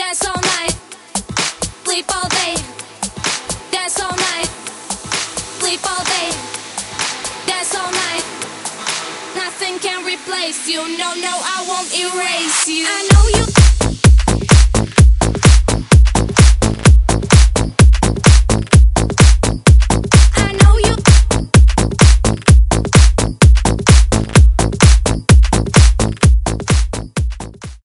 Dance all night, sleep all day. Dance all night, sleep all day. Dance all night. Nothing can replace you. No, no, I won't erase you. I know you.